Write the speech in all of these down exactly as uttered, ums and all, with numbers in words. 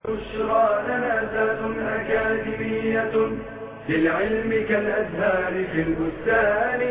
بشرى لنا ذات أكاديمية للعلم كالأزهار في البستان.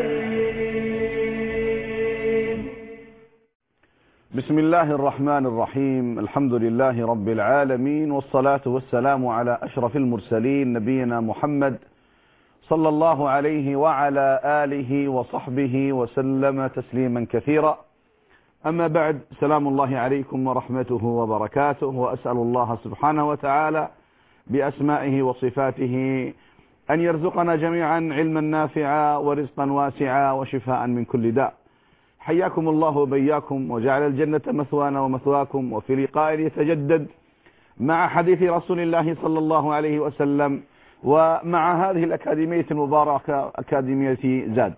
بسم الله الرحمن الرحيم. الحمد لله رب العالمين، والصلاة والسلام على أشرف المرسلين نبينا محمد صلى الله عليه وعلى آله وصحبه وسلم تسليما كثيرا. أما بعد، سلام الله عليكم ورحمته وبركاته، وأسأل الله سبحانه وتعالى بأسمائه وصفاته أن يرزقنا جميعا علما نافعا ورزقا واسعا وشفاء من كل داء. حياكم الله وبياكم، وجعل الجنة مثوانا ومثواكم، وفي لقاء يتجدد مع حديث رسول الله صلى الله عليه وسلم، ومع هذه الأكاديمية المباركة أكاديمية زاد.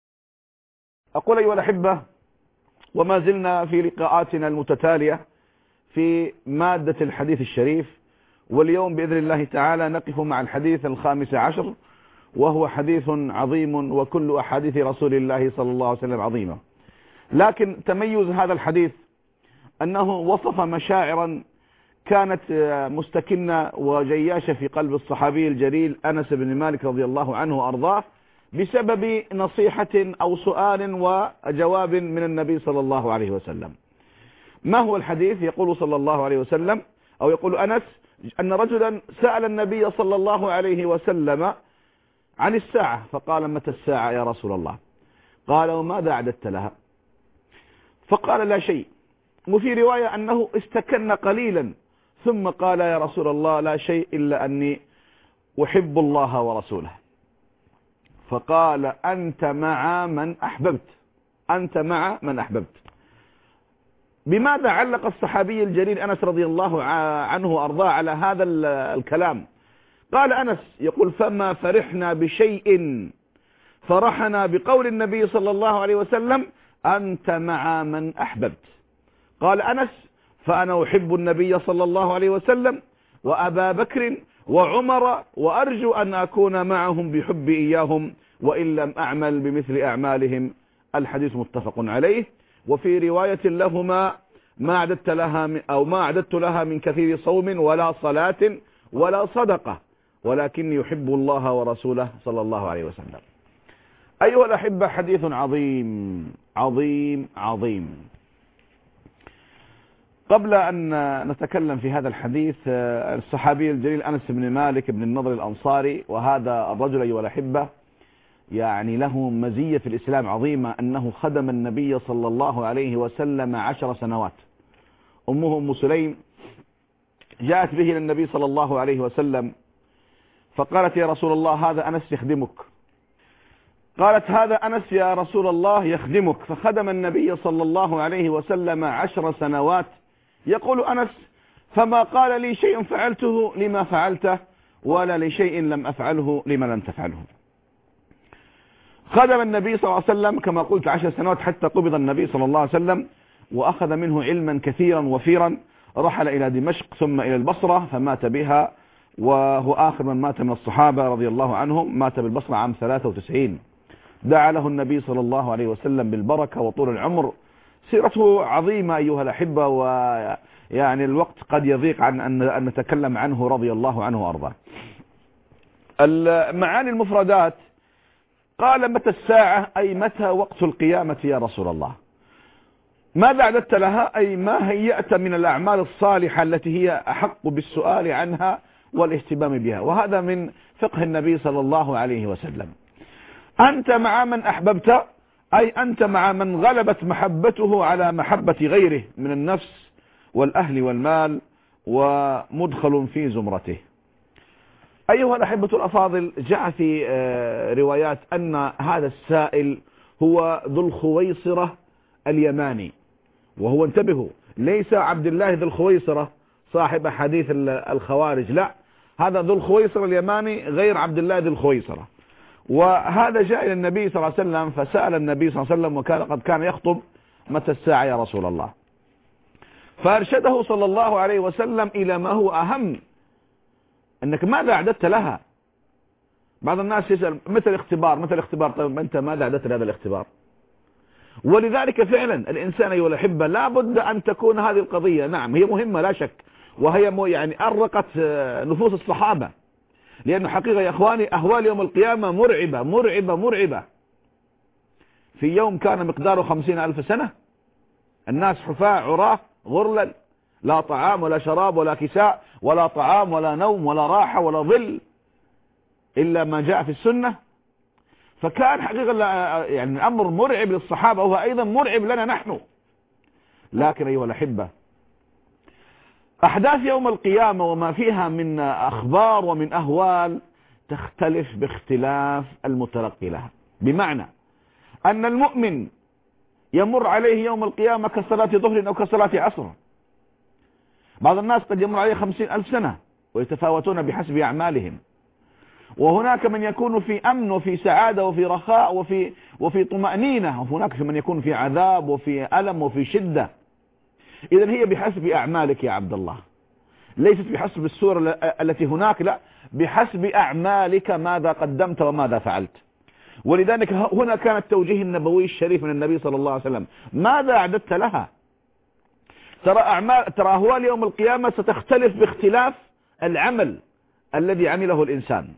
أقول أيها الأحبة، وما زلنا في لقاءاتنا المتتالية في مادة الحديث الشريف، واليوم بإذن الله تعالى نقف مع الحديث الخامس عشر، وهو حديث عظيم، وكل أحاديث رسول الله صلى الله عليه وسلم عظيمة. لكن تميز هذا الحديث أنه وصف مشاعرا كانت مستكنة وجياشة في قلب الصحابي الجليل أنس بن مالك رضي الله عنه وأرضاه، بسبب نصيحة أو سؤال وجواب من النبي صلى الله عليه وسلم. ما هو الحديث؟ يقول صلى الله عليه وسلم، أو يقول أنس، أن رجلا سأل النبي صلى الله عليه وسلم عن الساعة، فقال: متى الساعة يا رسول الله؟ قال: وماذا أعددت لها؟ فقال: لا شيء. وفي رواية أنه استكن قليلا ثم قال: يا رسول الله، لا شيء إلا أني أحب الله ورسوله. فقال: أنت مع من أحببت، أنت مع من أحببت. بماذا علق الصحابي الجليل أنس رضي الله عنه وأرضاه على هذا الكلام؟ قال أنس يقول: فما فرحنا بشيء فرحنا بقول النبي صلى الله عليه وسلم: أنت مع من أحببت. قال أنس: فأنا أحب النبي صلى الله عليه وسلم وأبا بكر وعمر، وأرجو أن أكون معهم بحب إياهم، وإن لم أعمل بمثل أعمالهم. الحديث متفق عليه. وفي رواية لهما: ما أعددت لها أو ما أعددت لها من كثير صوم ولا صلاة ولا صدقة، ولكني يحب الله ورسوله صلى الله عليه وسلم. أيها الأحبة، حديث عظيم عظيم عظيم. قبل أن نتكلم في هذا الحديث، الصحابي الجليل أنس بن مالك بن النضر الأنصاري، وهذا الرجل أيها الأحبة يعني له مزية في الإسلام عظيمة، أنه خدم النبي صلى الله عليه وسلم عشر سنوات. أمه أم سليم جاءت به إلى النبي صلى الله عليه وسلم فقالت: يا رسول الله، هذا أنس يخدمك. قالت: هذا أنس يا رسول الله يخدمك. فخدم النبي صلى الله عليه وسلم عشر سنوات. يقول أنس: فما قال لي شيء فعلته لما فعلته، ولا لشيء لم أفعله لما لم تفعله. خدم النبي صلى الله عليه وسلم كما قلت عشر سنوات حتى قبض النبي صلى الله عليه وسلم، وأخذ منه علما كثيرا وفيرا. رحل إلى دمشق ثم إلى البصرة فمات بها، وهو آخر من مات من الصحابة رضي الله عنهم. مات بالبصرة عام ثلاثة وتسعين. دعا له النبي صلى الله عليه وسلم بالبركة وطول العمر. سيرته عظيمة أيها الأحبة، ويعني الوقت قد يضيق عن أن نتكلم عنه رضي الله عنه وأرضاه. المعاني المفردات: قال: متى الساعة؟ أي متى وقت القيامة يا رسول الله. ماذا أعددت لها؟ أي ما هيأت من الأعمال الصالحة التي هي أحق بالسؤال عنها والاهتمام بها. وهذا من فقه النبي صلى الله عليه وسلم. أنت مع من أحببت، أي أنت مع من غلبت محبته على محبة غيره من النفس والأهل والمال، ومدخل في زمرته. أيها الأحبة الأفاضل، جاء في روايات أن هذا السائل هو ذو الخويصرة اليماني، وهو، انتبهوا، ليس عبد الله ذو الخويصرة صاحب حديث الخوارج، لا، هذا ذو الخويصرة اليماني غير عبد الله ذو الخويصرة. وهذا جاء إلى النبي صلى الله عليه وسلم فسأل النبي صلى الله عليه وسلم، وكان قد كان يخطب: متى الساعة يا رسول الله؟ فأرشده صلى الله عليه وسلم إلى ما هو أهم، أنك ماذا أعددت لها. بعض الناس يسأل: متى الاختبار؟ متى الاختبار؟ طيب أنت ماذا أعددت لهذا الاختبار؟ ولذلك فعلا الإنسان أيها الأحبة لا بد أن تكون هذه القضية، نعم هي مهمة لا شك، وهي يعني أرقت نفوس الصحابة، لأنه حقيقة يا أخواني أهوال يوم القيامة مرعبة مرعبة مرعبة. في يوم كان مقداره خمسين ألف سنة، الناس حفاة عراة غرلا، لا طعام ولا شراب ولا كساء ولا طعام ولا نوم ولا راحة ولا ظل إلا ما جاء في السنة. فكان حقيقة يعني أمر مرعب للصحابة، وهو أيضا مرعب لنا نحن. لكن أيها الأحبة، أحداث يوم القيامة وما فيها من أخبار ومن أهوال تختلف باختلاف المتلقي لها، بمعنى أن المؤمن يمر عليه يوم القيامة كصلاة ظهر أو كصلاة عصر. بعض الناس قد يمر عليه خمسين ألف سنة ويتفاوتون بحسب أعمالهم، وهناك من يكون في أمن وفي سعادة وفي رخاء وفي وفي طمأنينة، وهناك من يكون في عذاب وفي ألم وفي شدة. إذن هي بحسب أعمالك يا عبد الله، ليست بحسب الصورة التي هناك، لا، بحسب أعمالك ماذا قدمت وماذا فعلت. ولذلك هنا كان التوجيه النبوي الشريف من النبي صلى الله عليه وسلم، ماذا أعددت لها؟ ترى أعمال ترى أهوال يوم القيامة ستختلف باختلاف العمل الذي عمله الإنسان.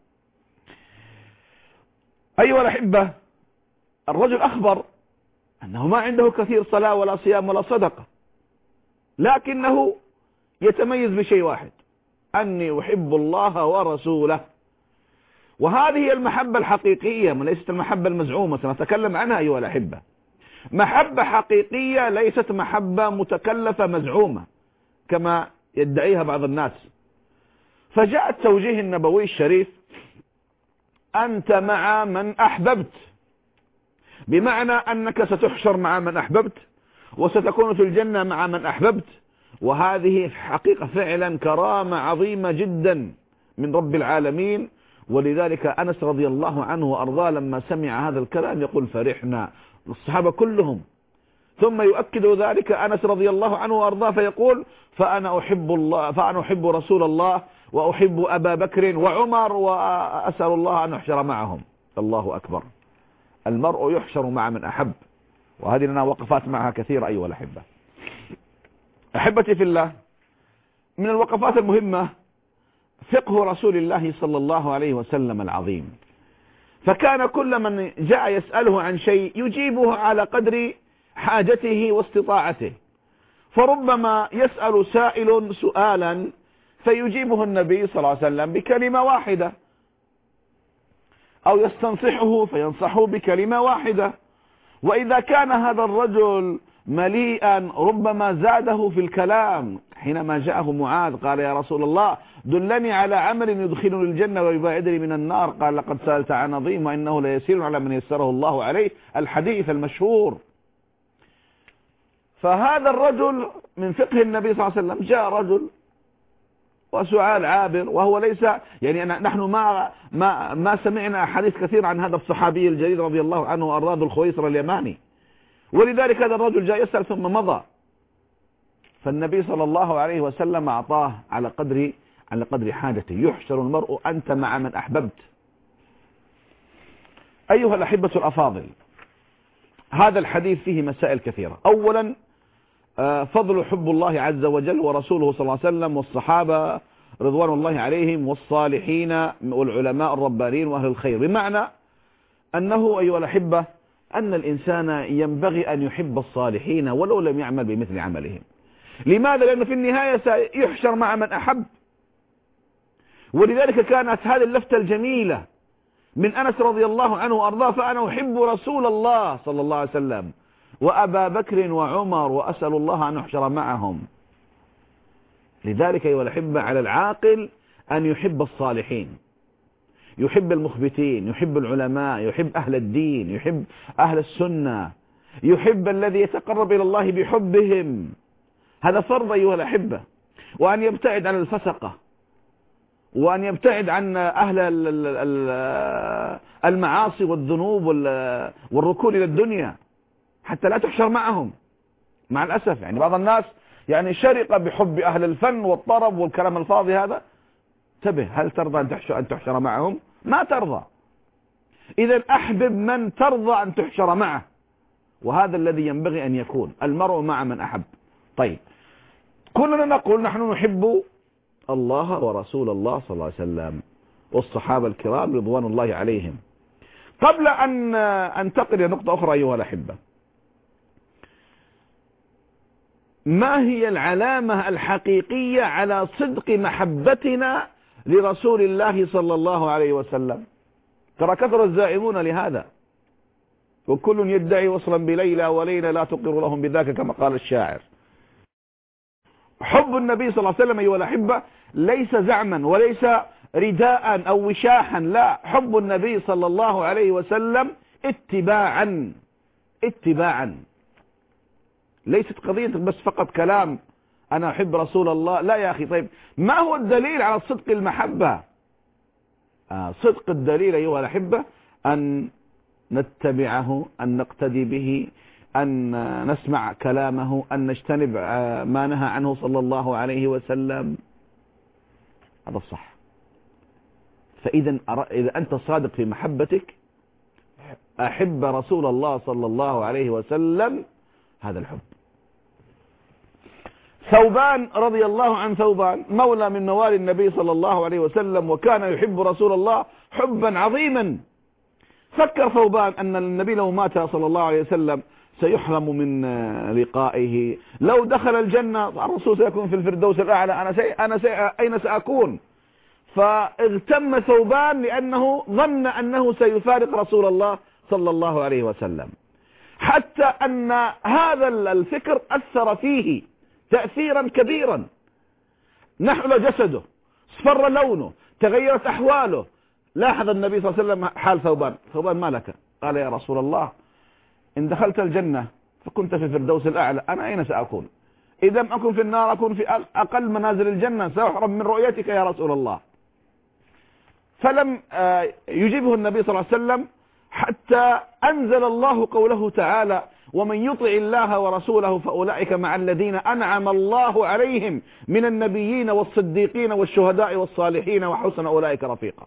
أيها الأحبة، الرجل أخبر أنه ما عنده كثير صلاة ولا صيام ولا صدقة، لكنه يتميز بشيء واحد، أني أحب الله ورسوله. وهذه هي المحبة الحقيقية، وليست المحبة المزعومة، سنتكلم عنها أيها الأحبة. محبة حقيقية ليست محبة متكلفة مزعومة كما يدعيها بعض الناس. فجاء التوجيه النبوي الشريف: أنت مع من أحببت، بمعنى أنك ستحشر مع من أحببت وستكون في الجنة مع من أحببت. وهذه حقيقة فعلا كرامة عظيمة جدا من رب العالمين. ولذلك أنس رضي الله عنه وأرضاه لما سمع هذا الكلام يقول: فرحنا، الصحابة كلهم. ثم يؤكد ذلك أنس رضي الله عنه وأرضاه فيقول: فأنا أحب الله فأنا أحب رسول الله وأحب أبا بكر وعمر وأسأل الله أن أحشر معهم. الله أكبر، المرء يحشر مع من أحب. وهذه لنا وقفات معها كثيرة أيها الأحبة. أحبتي في الله، من الوقفات المهمة فقه رسول الله صلى الله عليه وسلم العظيم. فكان كل من جاء يسأله عن شيء يجيبه على قدر حاجته واستطاعته. فربما يسأل سائل سؤالا فيجيبه النبي صلى الله عليه وسلم بكلمة واحدة، أو يستنصحه فينصحه بكلمة واحدة. وإذا كان هذا الرجل مليئا ربما زاده في الكلام. حينما جاءه معاذ قال: يا رسول الله دلني على عمل يدخلني الجنة ويباعدني من النار. قال: لقد سألت عن عظيم وإنه ليسير على من يسره الله عليه، الحديث المشهور. فهذا الرجل من فقه النبي صلى الله عليه وسلم، جاء رجل وسؤال عابر، وهو ليس يعني نحن ما ما ما سمعنا حديث كثير عن هذا الصحابي الجليل رضي الله عنه وأرضاه الخويصر اليماني. ولذلك هذا الرجل جاء يسأل ثم مضى، فالنبي صلى الله عليه وسلم أعطاه على قدر على قدر حاجته. يحشر المرء أنت مع من أحببت. أيها الأحبة الأفاضل، هذا الحديث فيه مسائل كثيرة. أولا فضل حب الله عز وجل ورسوله صلى الله عليه وسلم والصحابة رضوان الله عليهم والصالحين والعلماء الربانيين وأهل الخير، بمعنى أنه أيها الأحبة أن الإنسان ينبغي أن يحب الصالحين ولو لم يعمل بمثل عملهم. لماذا؟ لأنه في النهاية سيحشر مع من أحب. ولذلك كانت هذه اللفتة الجميلة من أنس رضي الله عنه وأرضاه: فأنا أحب رسول الله صلى الله عليه وسلم وأبا بكر وعمر وأسأل الله أن أحشر معهم. لذلك أيها الأحبة على العاقل أن يحب الصالحين، يحب المخبتين، يحب العلماء، يحب أهل الدين، يحب أهل السنة، يحب الذي يتقرب إلى الله بحبهم. هذا فرض أيها الأحبة. وأن يبتعد عن الفسقة، وأن يبتعد عن أهل المعاصي والذنوب والركون إلى الدنيا حتى لا تحشر معهم. مع الأسف يعني بعض الناس يعني شرق بحب أهل الفن والطرب والكلام الفاضي هذا. انتبه، هل ترضى أن تحشر, أن تحشر معهم؟ ما ترضى. إذا أحبب من ترضى أن تحشر معه، وهذا الذي ينبغي أن يكون المرء مع من أحب. طيب، كلنا نقول نحن نحب الله ورسول الله صلى الله عليه وسلم والصحابة الكرام رضوان الله عليهم. قبل أن أنتقل إلى نقطة أخرى أيها الأحبة، ما هي العلامة الحقيقية على صدق محبتنا لرسول الله صلى الله عليه وسلم؟ ترى كثر الزائمون لهذا، وكل يدعي وصلا بليلى وليلى لا تقر لهم بذاك كما قال الشاعر. حب النبي صلى الله عليه وسلم أيها الأحبة ليس زعما وليس رداء أو وشاحا، لا، حب النبي صلى الله عليه وسلم اتباعا اتباعا، ليست قضية بس فقط كلام أنا أحب رسول الله، لا يا أخي. طيب ما هو الدليل على صدق المحبة؟ آه صدق الدليل أيها الأحبة أن نتبعه، أن نقتدي به، أن نسمع كلامه، أن نجتنب ما نهى عنه صلى الله عليه وسلم. هذا الصح. فإذا إذا أنت صادق في محبتك، أحب رسول الله صلى الله عليه وسلم، هذا الحب. ثوبان رضي الله عن ثوبان مولى من موالي النبي صلى الله عليه وسلم، وكان يحب رسول الله حبا عظيما. فكر ثوبان أن النبي لو مات صلى الله عليه وسلم سيحرم من لقائه، لو دخل الجنة الرسول سيكون في الفردوس الأعلى، أنا, سي أنا سي أين سأكون؟ فاغتم ثوبان لأنه ظن أنه سيفارق رسول الله صلى الله عليه وسلم، حتى أن هذا الفكر أثر فيه تأثيرا كبيرا، نحل جسده، اصفر لونه، تغيرت أحواله. لاحظ النبي صلى الله عليه وسلم حال ثوبان. ثوبان ما لك؟ قال يا رسول الله إن دخلت الجنة فكنت في الفردوس الأعلى، أنا أين سأكون؟ إذا لم أكن في النار أكون في أقل منازل الجنة، سأحرم من رؤيتك يا رسول الله. فلم يجيبه النبي صلى الله عليه وسلم حتى أنزل الله قوله تعالى ومن يطع الله ورسوله فأولئك مع الذين أنعم الله عليهم من النبيين والصديقين والشهداء والصالحين وحسن أولئك رفيقا.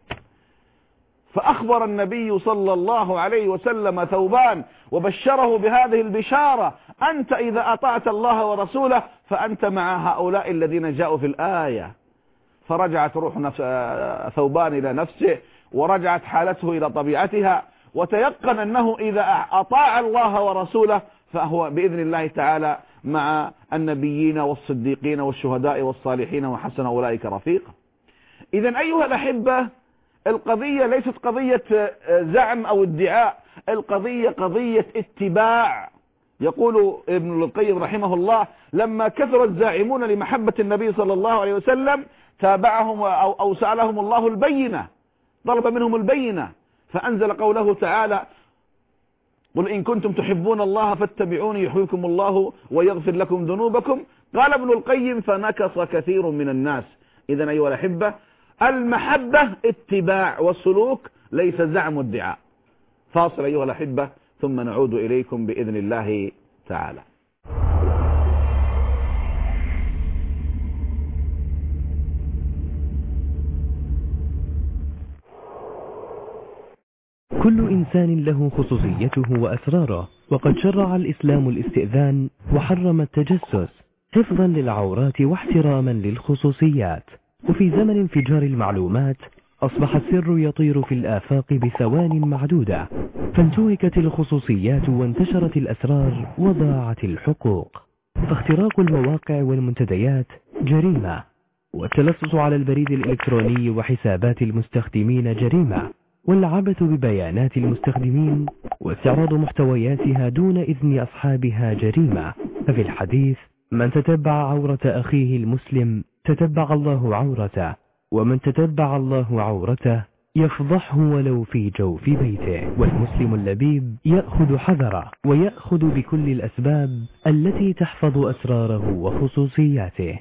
فأخبر النبي صلى الله عليه وسلم ثوبان وبشره بهذه البشارة: أنت إذا أطعت الله ورسوله فأنت مع هؤلاء الذين جاءوا في الآية. فرجعت روح نفس ثوبان إلى نفسه، ورجعت حالته إلى طبيعتها، وتيقن أنه إذا أطاع الله ورسوله فهو بإذن الله تعالى مع النبيين والصديقين والشهداء والصالحين وحسن أولئك رفيقا. إذن أيها الأحبة، القضية ليست قضية زعم أو ادعاء، القضية قضية اتباع. يقول ابن القيم رحمه الله: لما كثر الزاعمون لمحبة النبي صلى الله عليه وسلم تابعهم أو, أو سألهم الله البينة، طلب منهم البينة، فأنزل قوله تعالى: قل إن كنتم تحبون الله فاتبعوني يحببكم الله ويغفر لكم ذنوبكم. قال ابن القيم: فنكص كثير من الناس. إذن أيها الأحبة، المحبة اتباع والسلوك، ليس زعم وادعاء. فاصل أيها الأحبة ثم نعود إليكم بإذن الله تعالى. كل إنسان له خصوصيته وأسراره، وقد شرع الإسلام الاستئذان وحرم التجسس حفظا للعورات واحتراما للخصوصيات. وفي زمن انفجار المعلومات أصبح السر يطير في الآفاق بثوان معدودة، فانتهكت الخصوصيات وانتشرت الأسرار وضاعت الحقوق. فاختراق المواقع والمنتديات جريمة، والتلصص على البريد الإلكتروني وحسابات المستخدمين جريمة، والعبث ببيانات المستخدمين واستعراض محتوياتها دون إذن أصحابها جريمة. ففي الحديث: من تتبع عورة أخيه المسلم تتبع الله عورته، ومن تتبع الله عورته يفضحه ولو في جوف بيته. والمسلم اللبيب يأخذ حذره ويأخذ بكل الأسباب التي تحفظ أسراره وخصوصياته.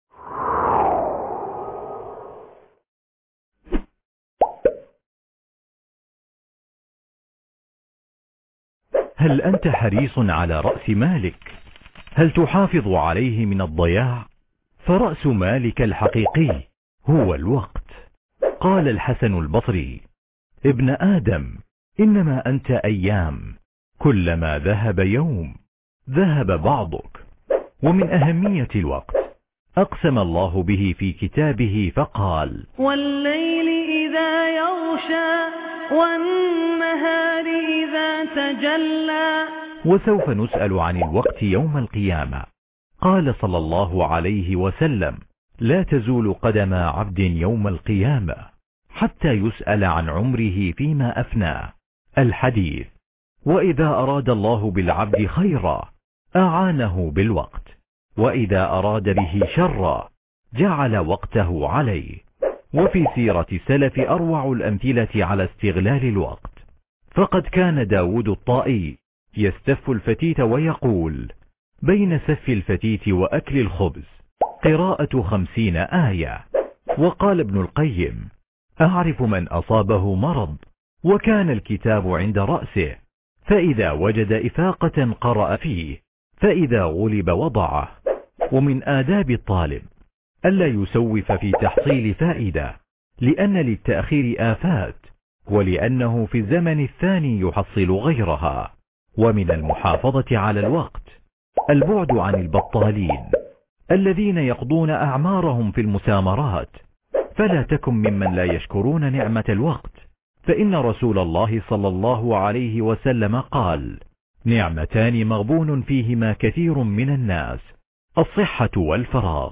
هل أنت حريص على رأس مالك؟ هل تحافظ عليه من الضياع؟ فرأس مالك الحقيقي هو الوقت. قال الحسن البصري: ابن آدم، إنما أنت أيام، كلما ذهب يوم ذهب بعضك. ومن أهمية الوقت أقسم الله به في كتابه فقال: والليل إذا يغشى والنهار إذا تجلى. وسوف نسأل عن الوقت يوم القيامة. قال صلى الله عليه وسلم: لا تزول قدم عبد يوم القيامة حتى يسأل عن عمره فيما أفناه. الحديث. وإذا أراد الله بالعبد خيرا أعانه بالوقت، وإذا أراد به شرا جعل وقته عليه. وفي سيرة السلف أروع الأمثلة على استغلال الوقت، فقد كان داود الطائي يستف الفتيت ويقول: بين سف الفتيت وأكل الخبز قراءة خمسين آية. وقال ابن القيم: أعرف من أصابه مرض وكان الكتاب عند رأسه، فإذا وجد إفاقة قرأ فيه، فإذا غلب وضعه. ومن آداب الطالب ألا يسوف في تحصيل فائدة، لأن للتأخير آفات، ولأنه في الزمن الثاني يحصل غيرها. ومن المحافظة على الوقت البعد عن البطالين الذين يقضون أعمارهم في المسامرات، فلا تكن ممن لا يشكرون نعمة الوقت، فإن رسول الله صلى الله عليه وسلم قال: نعمتان مغبون فيهما كثير من الناس، الصحة والفراغ.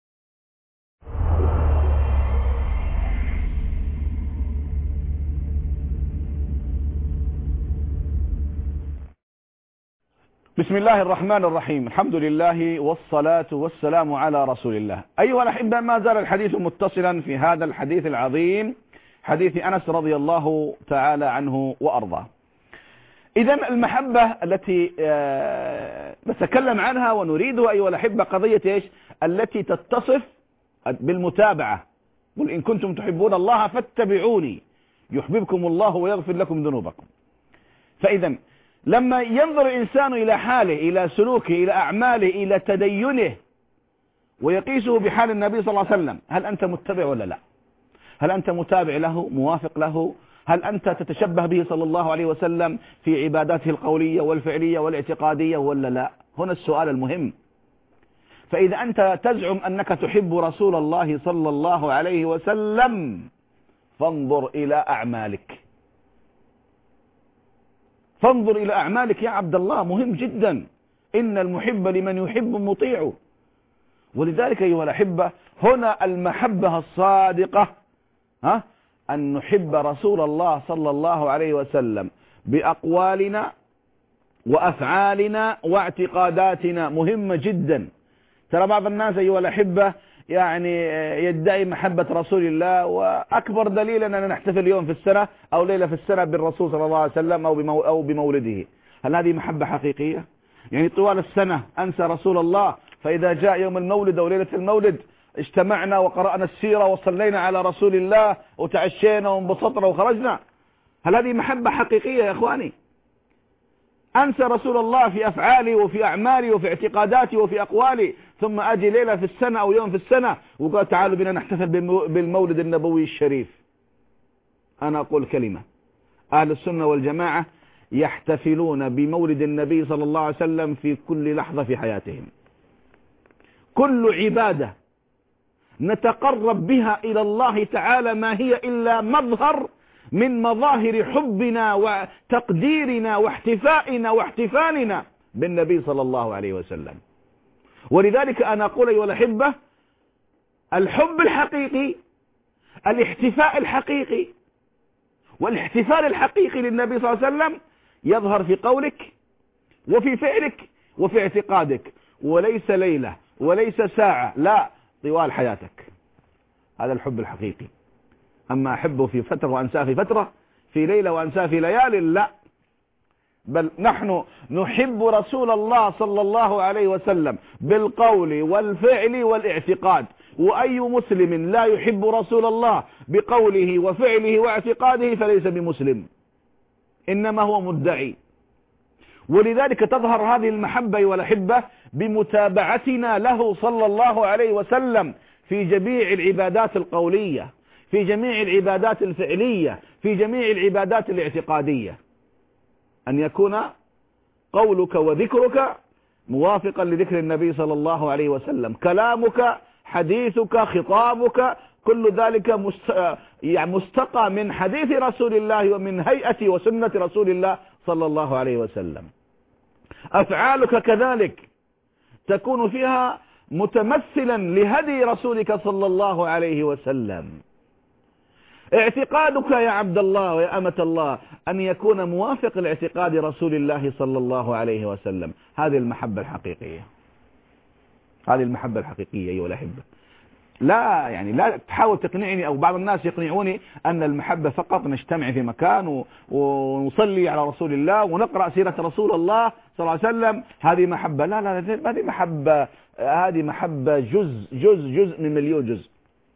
بسم الله الرحمن الرحيم، الحمد لله والصلاة والسلام على رسول الله. أيها الأحبة، ما زال الحديث متصلا في هذا الحديث العظيم، حديث أنس رضي الله تعالى عنه وأرضاه. إذن المحبة التي نتكلم عنها ونريدها أيها الأحبة قضية إيش؟ التي تتصف بالمتابعة. قل إن كنتم تحبون الله فاتبعوني يحببكم الله ويغفر لكم ذنوبكم. فإذا لما ينظر الإنسان إلى حاله، إلى سلوكه، إلى أعماله، إلى تدينه، ويقيسه بحال النبي صلى الله عليه وسلم، هل أنت متبع ولا لا؟ هل أنت متابع له، موافق له؟ هل أنت تتشبه به صلى الله عليه وسلم في عباداته القولية والفعلية والاعتقادية ولا لا؟ هنا السؤال المهم. فإذا أنت تزعم أنك تحب رسول الله صلى الله عليه وسلم فانظر إلى أعمالك، فانظر إلى أعمالك يا عبد الله، مهم جدا. إن المحب لمن يحب مطيع. ولذلك أيها الأحبة، هنا المحبة الصادقة ها أن نحب رسول الله صلى الله عليه وسلم بأقوالنا وأفعالنا واعتقاداتنا، مهمة جدا. ترى بعض الناس أيها الأحبة يعني يدعي محبة رسول الله، وأكبر دليل أننا نحتفل يوم في السنة أو ليلة في السنة بالرسول صلى الله عليه وسلم أو أو بمولده. هل هذه محبة حقيقية؟ يعني طوال السنة أنسى رسول الله، فإذا جاء يوم المولد أو ليلة المولد اجتمعنا وقرأنا السيرة وصلينا على رسول الله وتعشينا وانبسطنا وخرجنا. هل هذه محبة حقيقية يا إخواني؟ أنسى رسول الله في أفعالي وفي أعمالي وفي اعتقاداتي وفي أقوالي، ثم أجي ليلة في السنة أو يوم في السنة وقال تعالوا بنا نحتفل بالمولد النبوي الشريف. أنا أقول كلمة: أهل السنة والجماعة يحتفلون بمولد النبي صلى الله عليه وسلم في كل لحظة في حياتهم. كل عبادة نتقرب بها إلى الله تعالى ما هي إلا مظهر من مظاهر حبنا وتقديرنا واحتفائنا واحتفالنا بالنبي صلى الله عليه وسلم. ولذلك أنا أقول أيها الأحبة، الحب الحقيقي، الاحتفاء الحقيقي والاحتفال الحقيقي للنبي صلى الله عليه وسلم يظهر في قولك وفي فعلك وفي اعتقادك، وليس ليلة وليس ساعة، لا، طوال حياتك. هذا الحب الحقيقي. أما أحبه في فترة وأنساه في فترة، في ليلة وأنساه في ليال، لا، بل نحن نحب رسول الله صلى الله عليه وسلم بالقول والفعل والاعتقاد. وأي مسلم لا يحب رسول الله بقوله وفعله واعتقاده فليس بمسلم، إنما هو مدعي. ولذلك تظهر هذه المحبة والأحبة بمتابعتنا له صلى الله عليه وسلم في جميع العبادات القولية، في جميع العبادات الفعلية، في جميع العبادات الاعتقادية. أن يكون قولك وذكرك موافقا لذكر النبي صلى الله عليه وسلم، كلامك حديثك، خطابك، كل ذلك مستقى من حديث رسول الله ومن هيئة وسنة رسول الله صلى الله عليه وسلم. أفعالك كذلك تكون فيها متمثلا لهدي رسولك صلى الله عليه وسلم. اعتقادك يا عبد الله ويا أمة الله أن يكون موافق لاعتقاد رسول الله صلى الله عليه وسلم. هذه المحبة الحقيقية، هذه المحبة الحقيقية أيها الأحبة. لا يعني لا تحاول تقنعني، أو بعض الناس يقنعوني أن المحبة فقط نجتمع في مكان ونصلي على رسول الله ونقرأ سيرة رسول الله صلى الله عليه وسلم، هذه محبة. لا لا هذه محبة، هذه محبة جزء جزء جزء من مليون جزء.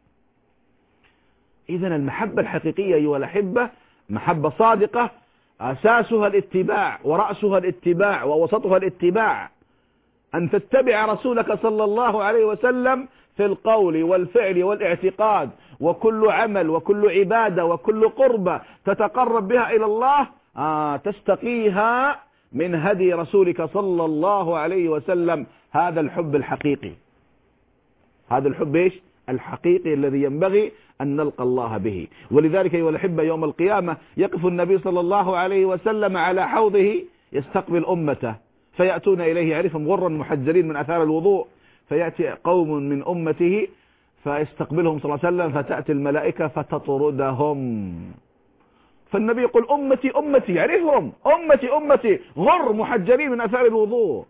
إذن المحبة الحقيقية أيها الأحبة محبة صادقة، أساسها الاتباع ورأسها الاتباع ووسطها الاتباع، أن تتبع رسولك صلى الله عليه وسلم في القول والفعل والاعتقاد، وكل عمل وكل عبادة وكل قربة تتقرب بها إلى الله آه تستقيها من هدي رسولك صلى الله عليه وسلم. هذا الحب الحقيقي، هذا الحب إيش؟ الحقيقي الذي ينبغي أن نلقى الله به. ولذلك أيها الأحبة يوم القيامة يقف النبي صلى الله عليه وسلم على حوضه يستقبل أمته، فيأتون إليه يعرفهم غرا محجلين من أثار الوضوء، فيأتي قوم من أمته فيستقبلهم صلى الله عليه وسلم، فتأتي الملائكة فتطردهم. فالنبي يقول أمتي أمتي، يعرفهم أمتي أمتي غر محجلين من أثار الوضوء.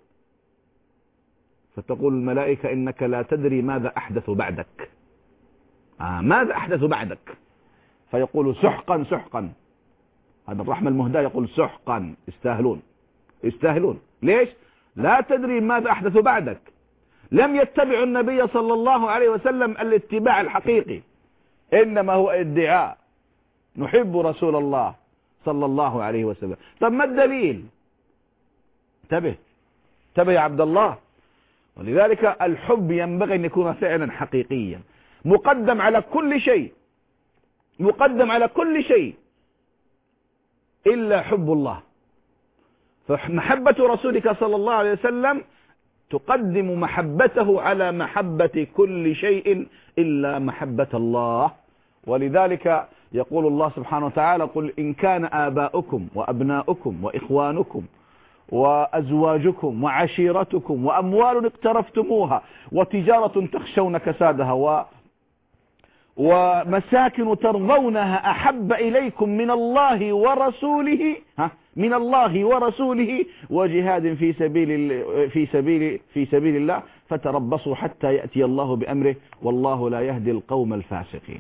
فتقول الملائكة إنك لا تدري ماذا أحدث بعدك، آه ماذا أحدث بعدك؟ فيقول سحقا سحقا. هذا الرحمة المهداة يقول سحقا، يستاهلون يستاهلون. ليش؟ لا تدري ماذا أحدث بعدك. لم يتبع النبي صلى الله عليه وسلم الاتباع الحقيقي، إنما هو ادعاء نحب رسول الله صلى الله عليه وسلم. طب ما الدليل؟ انتبه انتبه يا عبد الله. ولذلك الحب ينبغي أن يكون فعلا حقيقيا، مقدم على كل شيء، مقدم على كل شيء إلا حب الله. فمحبة رسولك صلى الله عليه وسلم تقدم محبته على محبة كل شيء إلا محبة الله. ولذلك يقول الله سبحانه وتعالى قل إن كان آباؤكم وأبناؤكم وإخوانكم وأزواجكم وعشيرتكم وأموال اقترفتموها وتجارة تخشون كسادها و ومساكن ترضونها أحب إليكم من الله ورسوله ها من الله ورسوله وجهاد في سبيل في سبيل في سبيل الله فتربصوا حتى يأتي الله بأمره والله لا يهدي القوم الفاسقين.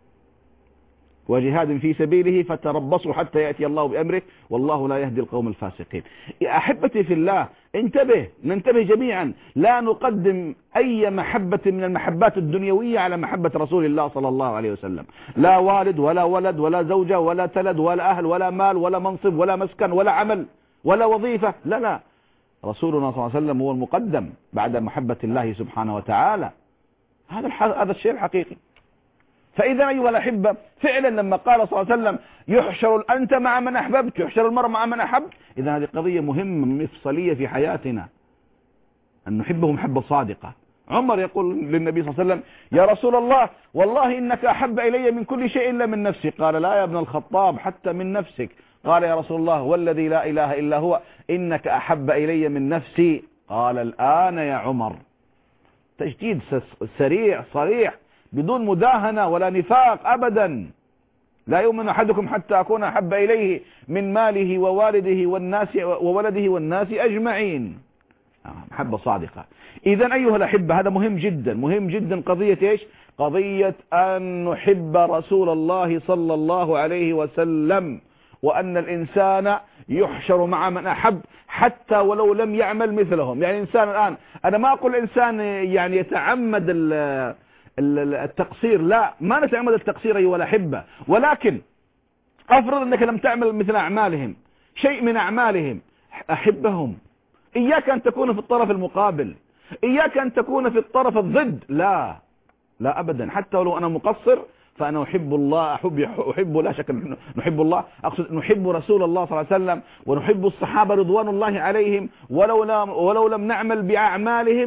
وجهاد في سبيله فتربصوا حتى يأتي الله بأمره والله لا يهدي القوم الفاسقين. أحبتي في الله انتبه، ننتبه جميعا، لا نقدم أي محبة من المحبات الدنيوية على محبة رسول الله صلى الله عليه وسلم. لا والد ولا ولد ولا زوجة ولا تلد ولا أهل ولا مال ولا منصب ولا مسكن ولا عمل ولا وظيفة، لا لا، رسولنا صلى الله عليه وسلم هو المقدم بعد محبة الله سبحانه وتعالى. هذا هذا الشيء الحقيقي. فإذا أيها الأحبة فعلا لما قال صلى الله عليه وسلم يحشر أنت مع من أحببت يحشر المرء مع من أحبت، إذا هذه قضية مهمة مفصلية في حياتنا أن نحبه محبة صادقة. عمر يقول للنبي صلى الله عليه وسلم يا رسول الله والله إنك أحب إلي من كل شيء إلا من نفسي. قال لا يا ابن الخطاب حتى من نفسك. قال يا رسول الله والذي لا إله إلا هو إنك أحب إلي من نفسي. قال الآن يا عمر. تجديد سريع صريح بدون مداهنة ولا نفاق أبدا. لا يؤمن أحدكم حتى أكون أحب إليه من ماله ووالده والناس وولده والناس أجمعين. محبة صادقة. إذن أيها الأحبة هذا مهم جدا مهم جدا. قضية إيش؟ قضية أن نحب رسول الله صلى الله عليه وسلم، وأن الإنسان يحشر مع من أحب حتى ولو لم يعمل مثلهم. يعني إنسان الآن، أنا ما أقول إنسان يعني يتعمد التقصير، لا، ما نتعمد التقصير أيها الأحبة، ولكن أفرض أنك لم تعمل مثل أعمالهم، شيء من أعمالهم، أحبهم. إياك أن تكون في الطرف المقابل، إياك أن تكون في الطرف الضد، لا لا أبدا. حتى ولو أنا مقصر فأنا أحب الله، أحب, أحب لا شك نحب الله، أقصد نحب رسول الله صلى الله عليه وسلم ونحب الصحابة رضوان الله عليهم ولو لم, ولو لم نعمل بأعمالهم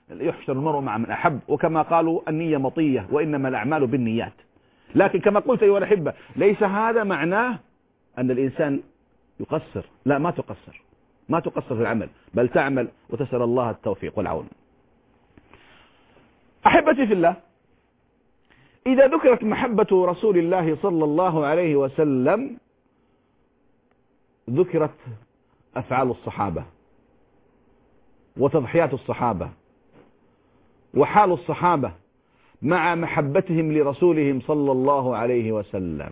يحشر المرء مع من أحب، وكما قالوا النية مطية وإنما الأعمال بالنيات. لكن كما قلت أيها الأحبة ليس هذا معناه أن الإنسان يقصر، لا، ما تقصر ما تقصر في العمل، بل تعمل وتسأل الله التوفيق والعون. أحبتي في الله، إذا ذكرت محبة رسول الله صلى الله عليه وسلم ذكرت أفعال الصحابة وتضحيات الصحابة وحال الصحابة مع محبتهم لرسولهم صلى الله عليه وسلم.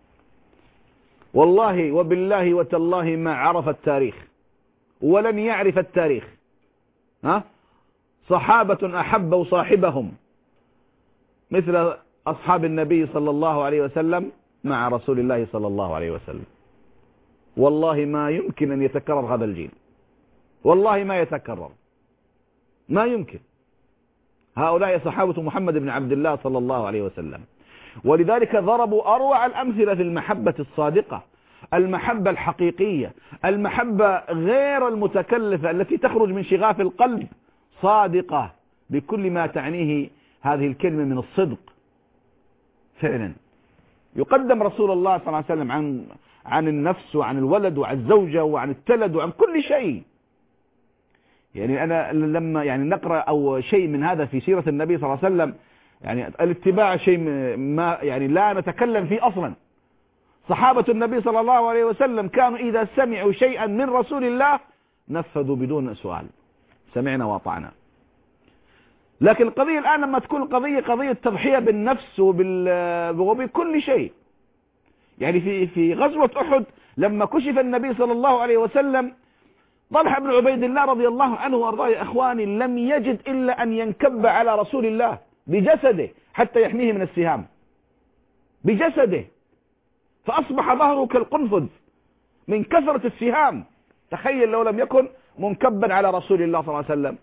والله وبالله وتالله ما عرف التاريخ ولن يعرف التاريخ ها صحابة أحبوا صاحبهم مثل أصحاب النبي صلى الله عليه وسلم مع رسول الله صلى الله عليه وسلم. والله ما يمكن أن يتكرر هذا الجيل، والله ما يتكرر، ما يمكن. هؤلاء صحابة محمد بن عبد الله صلى الله عليه وسلم، ولذلك ضربوا أروع الأمثلة في المحبة الصادقة، المحبة الحقيقية، المحبة غير المتكلفة التي تخرج من شغاف القلب، صادقة بكل ما تعنيه هذه الكلمة من الصدق. فعلا يقدم رسول الله صلى الله عليه وسلم عن عن النفس وعن الولد وعن الزوجة وعن التلد وعن كل شيء. يعني أنا لما يعني نقرأ أو شيء من هذا في سيرة النبي صلى الله عليه وسلم، يعني الاتباع شيء ما يعني لا نتكلم فيه أصلا. صحابة النبي صلى الله عليه وسلم كانوا إذا سمعوا شيئا من رسول الله نفذوا بدون سؤال، سمعنا وأطعنا. لكن القضية الآن لما تكون القضية قضية تضحية بالنفس وبكل شيء، يعني في في غزوة أحد لما كشف النبي صلى الله عليه وسلم، طلحة بن عبيد الله رضي الله عنه وارضاه يا اخواني لم يجد الا ان ينكب على رسول الله بجسده حتى يحميه من السهام، بجسده، فاصبح ظهره كالقنفذ من كثرة السهام. تخيل لو لم يكن منكبا على رسول الله صلى الله عليه وسلم.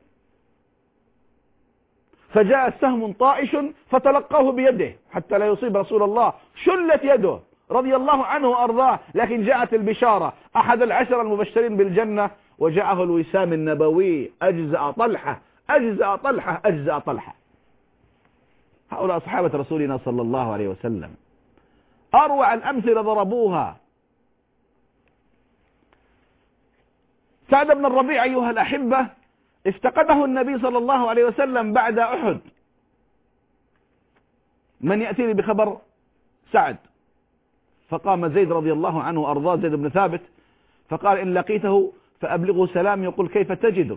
فجاء سهم طائش فتلقاه بيده حتى لا يصيب رسول الله، شلت يده رضي الله عنه وارضاه. لكن جاءت البشارة، احد العشر المبشرين بالجنة، وجاءه الوسام النبوي، اجزأ طلحة اجزأ طلحة اجزأ طلحة. هؤلاء صحابة رسولنا صلى الله عليه وسلم، اروع الامثلة ضربوها. سعد بن الربيع ايها الاحبة افتقده النبي صلى الله عليه وسلم بعد احد. من يأتيني بخبر سعد؟ فقام زيد رضي الله عنه وارضاه، زيد بن ثابت، فقال إن لقيته فأبلغه سلام يقول كيف تجدك.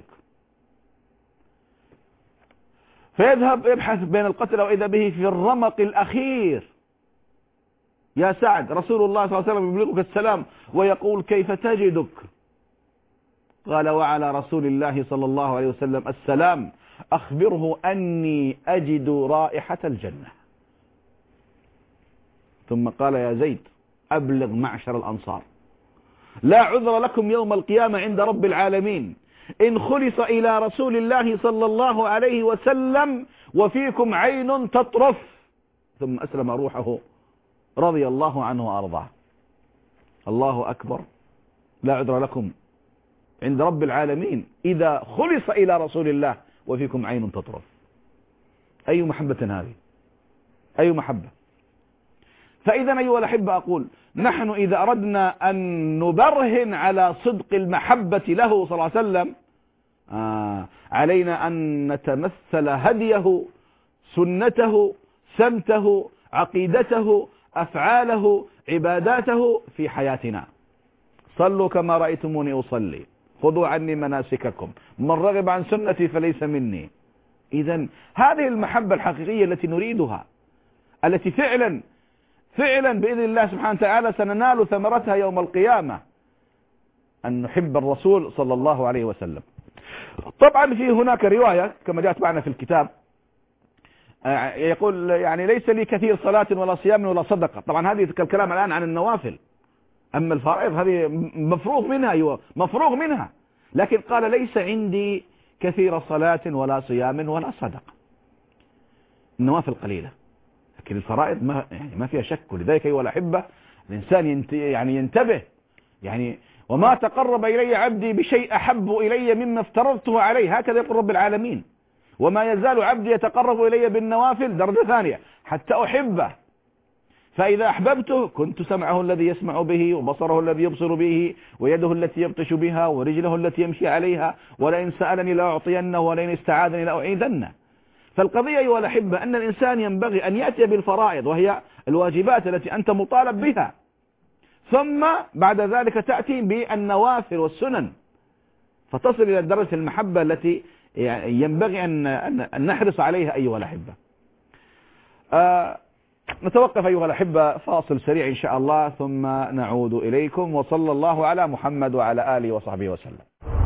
فيذهب يبحث بين القتلى وإذا به في الرمق الأخير، يا سعد رسول الله صلى الله عليه وسلم يبلغك السلام ويقول كيف تجدك. قال وعلى رسول الله صلى الله عليه وسلم السلام، أخبره أني أجد رائحة الجنة. ثم قال يا زيد أبلغ معشر الأنصار لا عذر لكم يوم القيامة عند رب العالمين إن خلص إلى رسول الله صلى الله عليه وسلم وفيكم عين تطرف. ثم أسلم روحه رضي الله عنه وأرضاه. الله أكبر، لا عذر لكم عند رب العالمين إذا خلص إلى رسول الله وفيكم عين تطرف. أي محبة هذه، أي محبة. فإذا أيها الأحبة أقول نحن إذا أردنا أن نبرهن على صدق المحبة له صلى الله عليه وسلم آه علينا أن نتمثل هديه، سنته، سمته، عقيدته، أفعاله، عباداته في حياتنا. صلوا كما رأيتموني أصلي، خذوا عني مناسككم، من رغب عن سنتي فليس مني. إذن هذه المحبة الحقيقية التي نريدها، التي فعلا فعلا بإذن الله سبحانه وتعالى سننال ثمرتها يوم القيامة، أن نحب الرسول صلى الله عليه وسلم. طبعا في هناك رواية كما جاءت معنا في الكتاب يقول يعني ليس لي كثير صلاة ولا صيام ولا صدقة. طبعا هذه الكلام الآن عن النوافل، أما الفرائض هذه مفروغ منها، أيوة مفروغ منها. لكن قال ليس عندي كثير صلاة ولا صيام ولا صدقة، النوافل قليلة، لكن الفرائض ما يعني ما فيها شك. ولذلك أيها الأحبة الإنسان ينت يعني ينتبه، يعني وما تقرب إلي عبدي بشيء أحب إلي مما افترضته عليه، هكذا يقول رب العالمين. وما يزال عبدي يتقرب إلي بالنوافل درجة ثانية حتى أحبه. فإذا أحببته كنت سمعه الذي يسمع به، وبصره الذي يبصر به، ويده التي يبطش بها، ورجله التي يمشي عليها، ولئن سألني لأعطينه، ولئن استعاذني لأعيذنه. فالقضية أيها الأحبة أن الإنسان ينبغي أن يأتي بالفرائض، وهي الواجبات التي أنت مطالب بها، ثم بعد ذلك تأتي بالنوافل والسنن، فتصل إلى درجة المحبة التي ينبغي أن نحرص عليها أيها الأحبة. آه نتوقف أيها الأحبة فاصل سريع إن شاء الله، ثم نعود إليكم، وصلى الله على محمد وعلى آله وصحبه وسلم.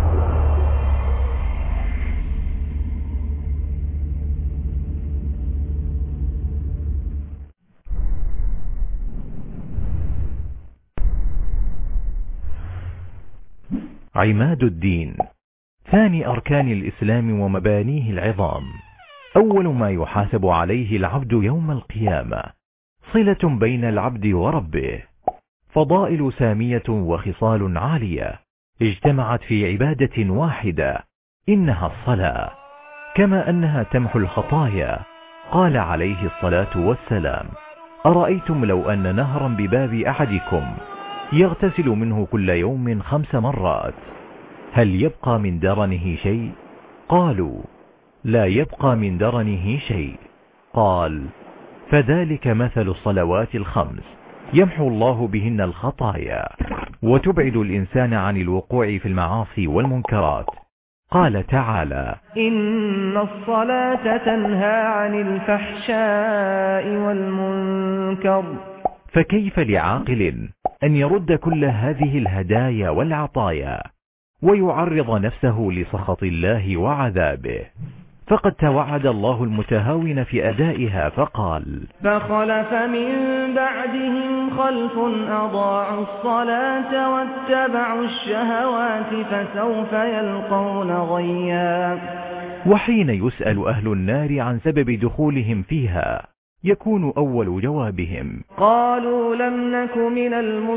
عماد الدين، ثاني أركان الإسلام ومبانيه العظام. أول ما يحاسب عليه العبد يوم القيامة صلة بين العبد وربه، فضائل سامية وخصال عالية اجتمعت في عبادة واحدة، إنها الصلاة، كما أنها تمحو الخطايا. قال عليه الصلاة والسلام: أرأيتم لو أن نهرا بباب أحدكم يغتسل منه كل يوم خمس مرات، هل يبقى من درنه شيء؟ قالوا: لا يبقى من درنه شيء. قال: فذلك مثل الصلوات الخمس يمحو الله بهن الخطايا وتبعد الإنسان عن الوقوع في المعاصي والمنكرات. قال تعالى: إن الصلاة تنهى عن الفحشاء والمنكر. فكيف لعاقل أن يرد كل هذه الهدايا والعطايا ويعرض نفسه لسخط الله وعذابه؟ فقد توعد الله المتهاون في أدائها فقال: فخلف من بعدهم خلف أضاعوا الصلاة واتبعوا الشهوات فسوف يلقون غيا. وحين يسأل أهل النار عن سبب دخولهم فيها يكون أول جوابهم: قالوا لم نك من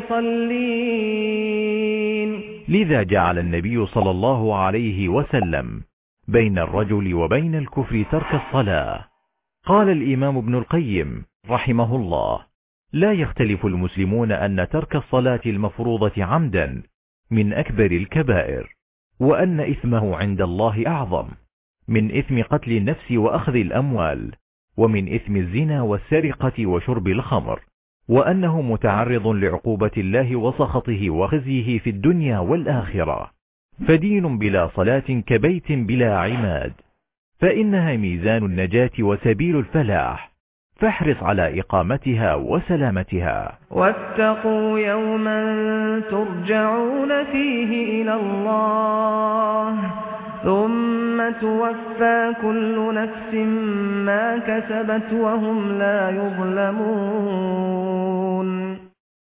المصلين. لذا جعل النبي صلى الله عليه وسلم بين الرجل وبين الكفر ترك الصلاة. قال الإمام ابن القيم رحمه الله: لا يختلف المسلمون أن ترك الصلاة المفروضة عمدا من أكبر الكبائر، وأن إثمه عند الله أعظم من إثم قتل النفس وأخذ الأموال، ومن إثم الزنا والسرقة وشرب الخمر، وأنه متعرض لعقوبة الله وسخطه وخزيه في الدنيا والآخرة. فدين بلا صلاة كبيت بلا عماد، فإنها ميزان النجاة وسبيل الفلاح، فاحرص على إقامتها وسلامتها. واتقوا يوما ترجعون فيه إلى الله ثم توفى كل نفس ما كسبت وهم لا يظلمون.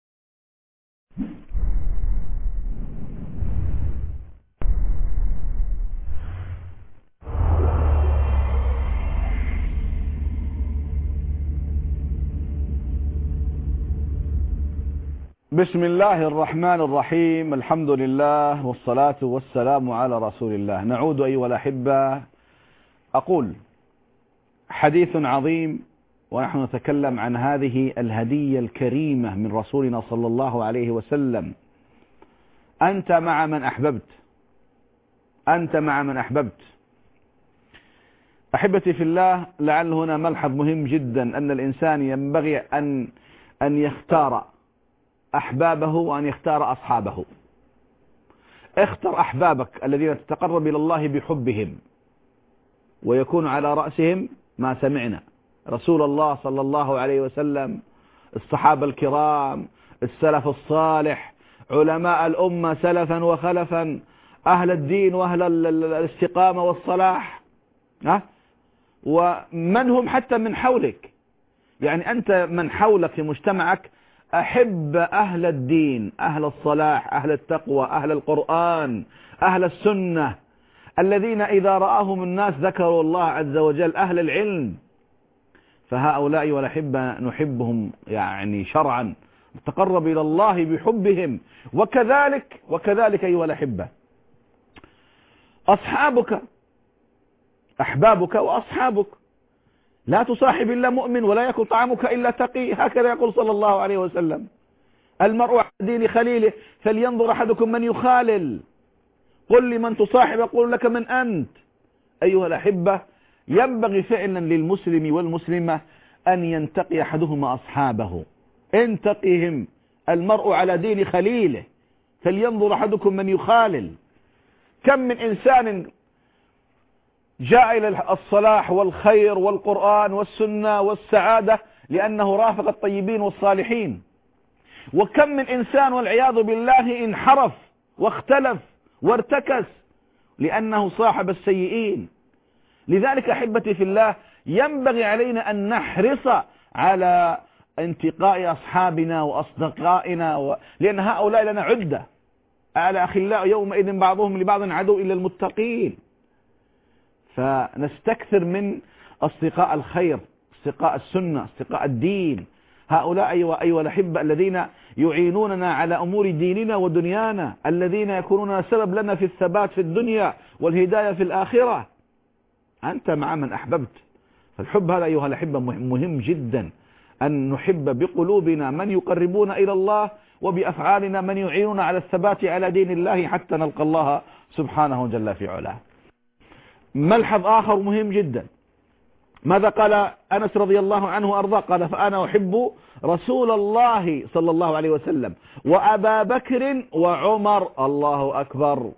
بسم الله الرحمن الرحيم، الحمد لله والصلاة والسلام على رسول الله. نعود أيها الأحبة. أقول حديث عظيم ونحن نتكلم عن هذه الهدية الكريمة من رسولنا صلى الله عليه وسلم. أنت مع من أحببت، أنت مع من أحببت. أحبتي في الله، لعل هنا ملحظ مهم جدا، أن الإنسان ينبغي أن أن يختار أحبابه وأن يختار أصحابه. اختر أحبابك الذين تتقرب إلى الله بحبهم، ويكون على رأسهم ما سمعنا رسول الله صلى الله عليه وسلم، الصحابة الكرام، السلف الصالح، علماء الأمة سلفا وخلفا، أهل الدين وأهل الاستقامة والصلاح، ها؟ ومن هم حتى من حولك. يعني أنت من حولك في مجتمعك أحب أهل الدين، أهل الصلاح، أهل التقوى، أهل القرآن، أهل السنة، الذين إذا رآهم الناس ذكروا الله عز وجل، أهل العلم. فهؤلاء والأحبة نحبهم يعني شرعا، نتقرب إلى الله بحبهم. وكذلك وكذلك أيها الأحبة أصحابك أحبابك وأصحابك. لا تصاحب إلا مؤمن ولا يكن طعامك إلا تقي، هكذا يقول صلى الله عليه وسلم. المرء على دين خليله فلينظر أحدكم من يخالل. قل لمن تصاحب أقول لك من أنت. أيها الأحبة، ينبغي فعلا للمسلم والمسلمة أن ينتقي أحدهما أصحابه. انتقهم. المرء على دين خليله فلينظر أحدكم من يخالل. كم من إنسان جاء إلى الصلاح والخير والقرآن والسنة والسعادة لأنه رافق الطيبين والصالحين، وكم من إنسان والعياذ بالله انحرف واختلف وارتكس لأنه صاحب السيئين. لذلك أحبتي في الله ينبغي علينا أن نحرص على انتقاء أصحابنا وأصدقائنا و... لأن هؤلاء لنا عدة. على أخلاء يومئذ بعضهم لبعض عدو إلا المتقين. فنستكثر من أصدقاء الخير، أصدقاء السنة، أصدقاء الدين. هؤلاء أيها أيها الأحبة الذين يعينوننا على أمور ديننا ودنيانا، الذين يكونون سبب لنا في الثبات في الدنيا والهداية في الآخرة. أنت مع من أحببت. فالحب هذا أيها الأحبة مهم جدا، أن نحب بقلوبنا من يقربون إلى الله، وبأفعالنا من يعينون على الثبات على دين الله حتى نلقى الله سبحانه جل في علاه. ملحظ آخر مهم جدا، ماذا قال أنس رضي الله عنه وأرضاه؟ قال: فأنا أحب رسول الله صلى الله عليه وسلم وأبا بكر وعمر. الله أكبر.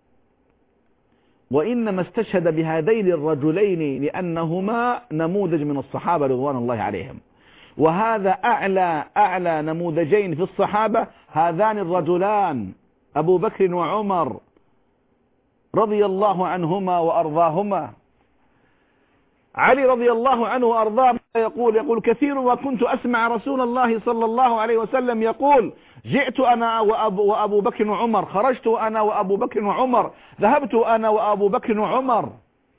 وإنما استشهد بهذين الرجلين لأنهما نموذج من الصحابة رضوان الله عليهم، وهذا أعلى أعلى نموذجين في الصحابة، هذان الرجلان أبو بكر وعمر رضي الله عنهما وأرضاهما. علي رضي الله عنه وأرضاه يقول يقول كثير وكنت أسمع رسول الله صلى الله عليه وسلم يقول: جئت أنا وأبو, وأبو بكر وعمر، خرجت أنا وأبو بكر وعمر، ذهبت أنا وأبو بكر وعمر.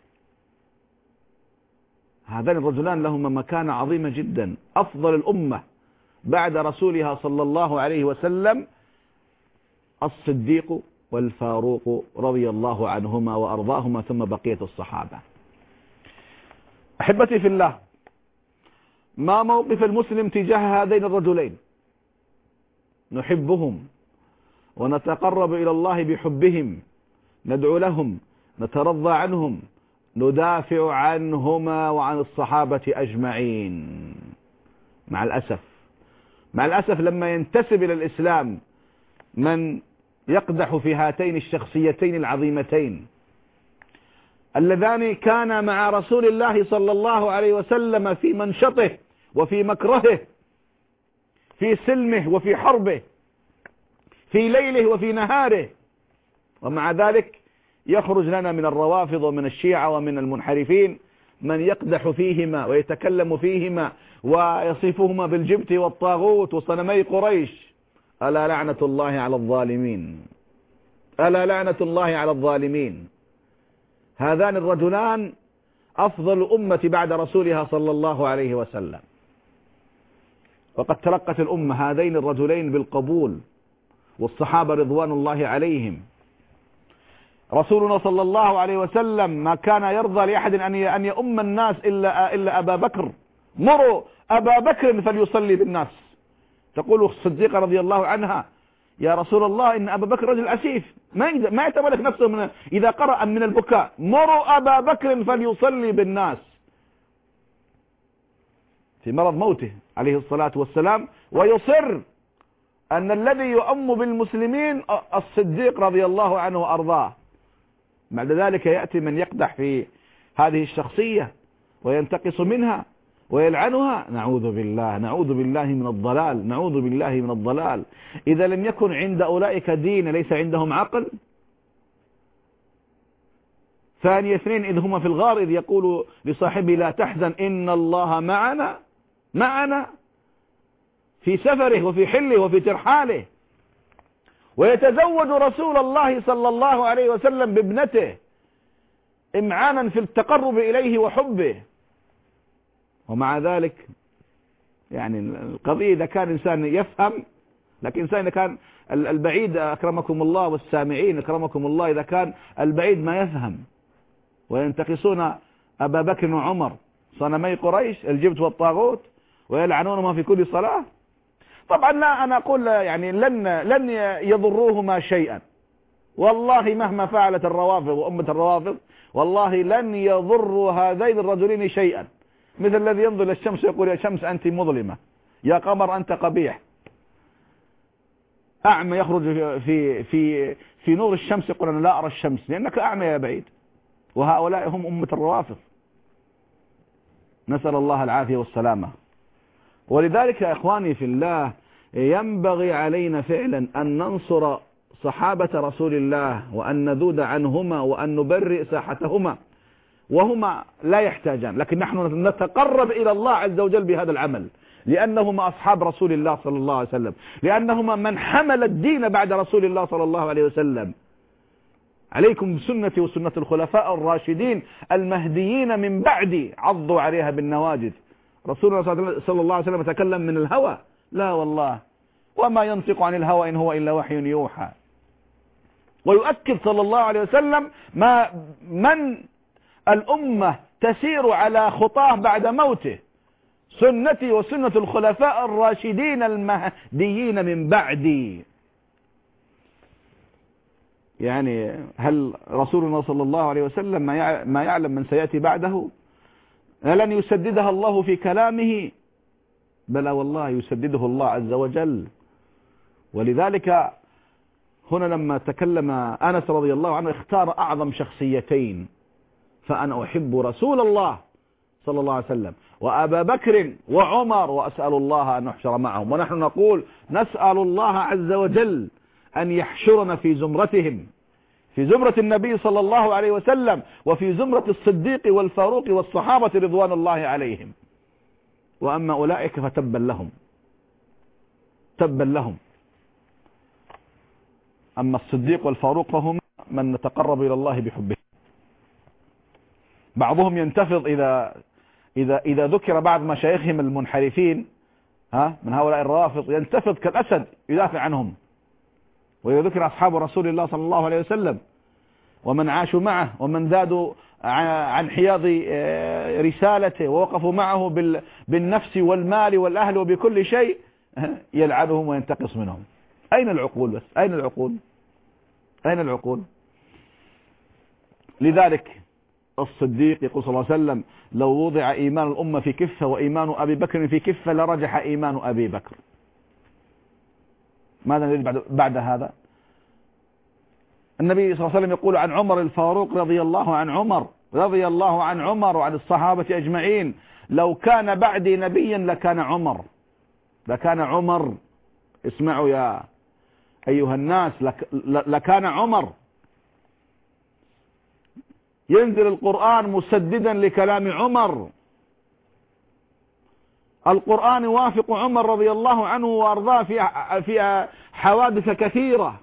هذان الرجلان لهما مكانة عظيمة جدا. أفضل الأمة بعد رسولها صلى الله عليه وسلم الصديق والفاروق رضي الله عنهما وأرضاهما، ثم بقية الصحابة. أحبتي في الله، ما موقف المسلم تجاه هذين الرجلين؟ نحبهم ونتقرب إلى الله بحبهم، ندعو لهم، نترضى عنهم، ندافع عنهما وعن الصحابة أجمعين. مع الأسف مع الأسف لما ينتسب إلى الإسلام من يقدح في هاتين الشخصيتين العظيمتين اللذان كان مع رسول الله صلى الله عليه وسلم في منشطه وفي مكرهه، في سلمه وفي حربه، في ليله وفي نهاره، ومع ذلك يخرج لنا من الروافض ومن الشيعة ومن المنحرفين من يقدح فيهما ويتكلم فيهما ويصفهما بالجبت والطاغوت وصنمي قريش. ألا لعنة الله على الظالمين، ألا لعنة الله على الظالمين. هذان الرجلان أفضل الأمة بعد رسولها صلى الله عليه وسلم، وقد تلقت الأمة هذين الرجلين بالقبول، والصحابة رضوان الله عليهم. رسولنا صلى الله عليه وسلم ما كان يرضى لأحد أن يؤم الناس إلا, إلا أبا بكر. مروا أبا بكر فليصلي بالناس. تقول الصديقة رضي الله عنها: يا رسول الله إن أبا بكر رجل أسيف، ما ما يتملك نفسه من إذا قرأ من البكاء. مروا أبا بكر فليصلي بالناس في مرض موته عليه الصلاة والسلام، ويصر أن الذي يؤم بالمسلمين الصديق رضي الله عنه وأرضاه. بعد ذلك يأتي من يقدح في هذه الشخصية وينتقص منها ويلعنها. نعوذ بالله نعوذ بالله من الضلال نعوذ بالله من الضلال. إذا لم يكن عند أولئك دين ليس عندهم عقل. ثاني اثنين إذ هما في الغار إذ يقول لصاحبه: لا تحزن إن الله معنا معنا في سفره وفي حله وفي ترحاله. ويتزوج رسول الله صلى الله عليه وسلم بابنته إمعانا في التقرب إليه وحبه. ومع ذلك يعني القضية إذا كان إنسان يفهم، لكن إنسان إذا كان البعيد أكرمكم الله والسامعين أكرمكم الله، إذا كان البعيد ما يفهم وينتقصون أبا بكر وعمر صنمي قريش الجبت والطاغوت ويلعنونهما في كل صلاة؟ طبعا لا، أنا أقول يعني لن لن يضروهما شيئا، والله مهما فعلت الروافض وأمة الروافض والله لن يضر هذين الرجلين شيئا، مثل الذي ينظر للشمس يقول يا شمس أنت مظلمة، يا قمر أنت قبيح. أعمى يخرج في في في نور الشمس يقول أنا لا أرى الشمس لأنك أعمى يا بعيد، وهؤلاء هم أمة الروافض، نسأل الله العافية والسلامة. ولذلك يا إخواني في الله ينبغي علينا فعلا أن ننصر صحابة رسول الله وأن نذود عنهما وأن نبرئ ساحتهما، وهما لا يحتاجان، لكن نحن نتقرب إلى الله عز وجل بهذا العمل، لأنهما أصحاب رسول الله صلى الله عليه وسلم، لأنهما من حمل الدين بعد رسول الله صلى الله عليه وسلم. عليكم بسنتي وسنة الخلفاء الراشدين المهديين من بعدي، عضوا عليها بالنواجذ. رسولنا صلى الله عليه وسلم تكلم من الهوى؟ لا والله، وما ينطق عن الهوى إن هو إلا وحي يوحى. ويؤكد صلى الله عليه وسلم ما من الأمة تسير على خطاه بعد موته، سنتي وسنة الخلفاء الراشدين المهديين من بعدي. يعني هل رسولنا صلى الله عليه وسلم ما يعلم من سيأتي بعده؟ لن يسددها الله في كلامه؟ بلى والله يسدده الله عز وجل. ولذلك هنا لما تكلم أنس رضي الله عنه اختار أعظم شخصيتين، فأنا أحب رسول الله صلى الله عليه وسلم وأبا بكر وعمر وأسأل الله أن نحشر معهم. ونحن نقول نسأل الله عز وجل أن يحشرنا في زمرتهم، في زمرة النبي صلى الله عليه وسلم، وفي زمرة الصديق والفاروق والصحابة رضوان الله عليهم. وأما أولئك فتبا لهم، تبا لهم. أما الصديق والفاروق فهم من نتقرب إلى الله بحبه. بعضهم ينتفض إذا إذا إذا ذكر بعض مشايخهم المنحرفين ها من هؤلاء الروافض، ينتفض كالأسد يدافع عنهم. وإذا ذكر أصحاب رسول الله صلى الله عليه وسلم ومن عاشوا معه ومن زادوا عن حياض رسالته ووقفوا معه بالنفس والمال والأهل وبكل شيء، يلعنهم وينتقص منهم. أين العقول بس؟ أين العقول؟ أين العقول؟ لذلك الصديق يقول صلى الله عليه وسلم لو وضع إيمان الأمة في كفة وإيمان أبي بكر في كفة لرجح إيمان أبي بكر. ماذا نريد بعد, بعد هذا؟ النبي صلى الله عليه وسلم يقول عن عمر الفاروق رضي الله عن عمر رضي الله عن عمر وعن الصحابة أجمعين لو كان بعدي نبيا لكان عمر، لكان عمر. اسمعوا يا أيها الناس، لك لكان عمر. ينزل القرآن مسددا لكلام عمر، القرآن يوافق عمر رضي الله عنه وأرضاه في في حوادث كثيرة،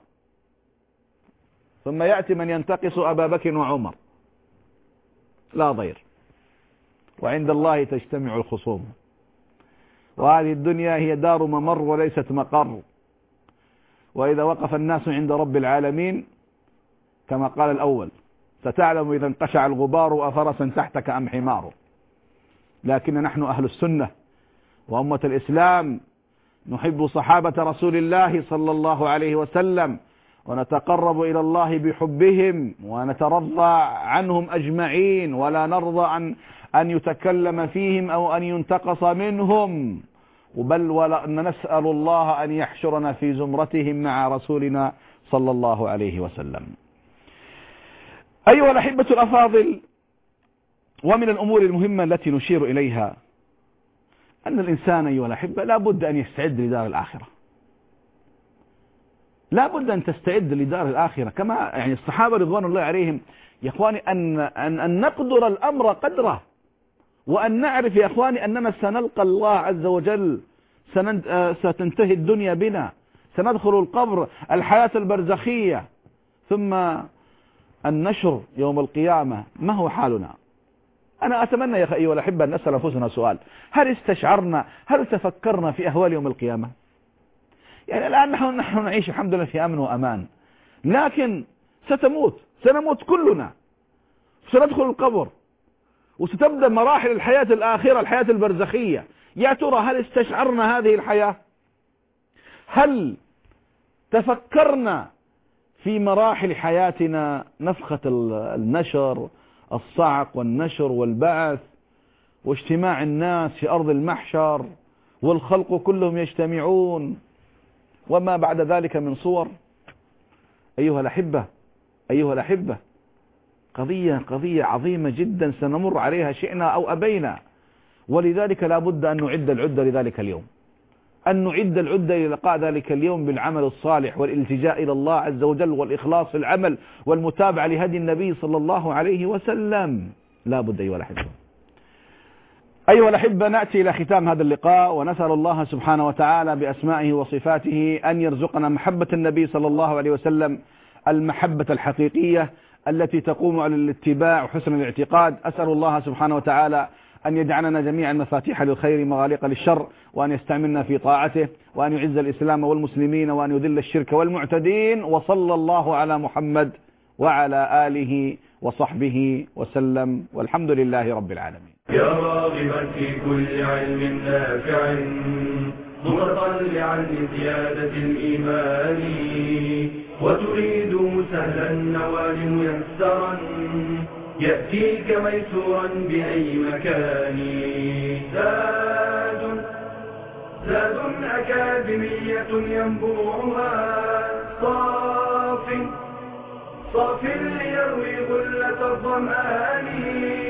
ثم يأتي من ينتقص أبا بكر وعمر. لا ضير، وعند الله تجتمع الخصوم، وهذه الدنيا هي دار ممر وليست مقر. وإذا وقف الناس عند رب العالمين كما قال الأول ستعلم إذا انقشع الغبار أفرسا تحتك أم حمار. لكن نحن أهل السنة وأمة الإسلام نحب صحابة رسول الله صلى الله عليه وسلم، ونتقرب إلى الله بحبهم، ونترضى عنهم أجمعين، ولا نرضى أن أن يتكلم فيهم أو أن ينتقص منهم، بل ولا نسأل الله أن يحشرنا في زمرتهم مع رسولنا صلى الله عليه وسلم. أيها الأحبة الأفاضل، ومن الأمور المهمة التي نشير إليها أن الإنسان أيها الأحبة لا بد أن يستعد لدار الآخرة، لا بد أن تستعد لدار الآخرة. كما يعني الصحابة رضوان الله عليهم يا إخواني أن, أن, أن نقدر الأمر قدره، وأن نعرف يا إخواني أننا سنلقى الله عز وجل، ستنتهي الدنيا بنا، سندخل القبر، الحياة البرزخية، ثم النشر يوم القيامة. ما هو حالنا؟ أنا أتمنى يا أيها الأحبة أن نسأل أنفسنا سؤال: هل استشعرنا، هل تفكرنا في أهوال يوم القيامة؟ يعني الآن نحن, نحن نعيش الحمد لله في أمن وأمان، لكن ستموت، سنموت كلنا، سندخل القبر، وستبدأ مراحل الحياة الآخرة، الحياة البرزخية. يا ترى هل استشعرنا هذه الحياة؟ هل تفكرنا في مراحل حياتنا؟ نفخة النشر، الصعق والنشر والبعث واجتماع الناس في أرض المحشر والخلق كلهم يجتمعون وما بعد ذلك من صور. أيها الأحبة أيها الأحبة قضية قضية عظيمة جدا سنمر عليها شئنا أو أبينا، ولذلك لا بد أن نعد العدة لذلك اليوم، أن نعد العدة للقاء ذلك اليوم بالعمل الصالح والالتجاء إلى الله عز وجل والإخلاص في العمل والمتابعة لهدي النبي صلى الله عليه وسلم. لا بد أيها الأحبة. أيها الأحبة نأتي إلى ختام هذا اللقاء ونسأل الله سبحانه وتعالى بأسمائه وصفاته أن يرزقنا محبة النبي صلى الله عليه وسلم، المحبة الحقيقية التي تقوم على الاتباع وحسن الاعتقاد. أسأل الله سبحانه وتعالى أن يجعلنا جميعا مفاتيح للخير مغاليق للشر، وأن يستعملنا في طاعته، وأن يعز الإسلام والمسلمين، وأن يذل الشرك والمعتدين. وصلى الله على محمد وعلى آله وصحبه وسلم، والحمد لله رب العالمين. يا راغبا في كل علم نافع متطلعا لزيادة الإيمان، وتريد سهلا النوال ميسرا يأتيك ميسورا بأي مكان. زاد زاد أكاديمية ينبوعها صاف صاف ليروي غلة الظمآن.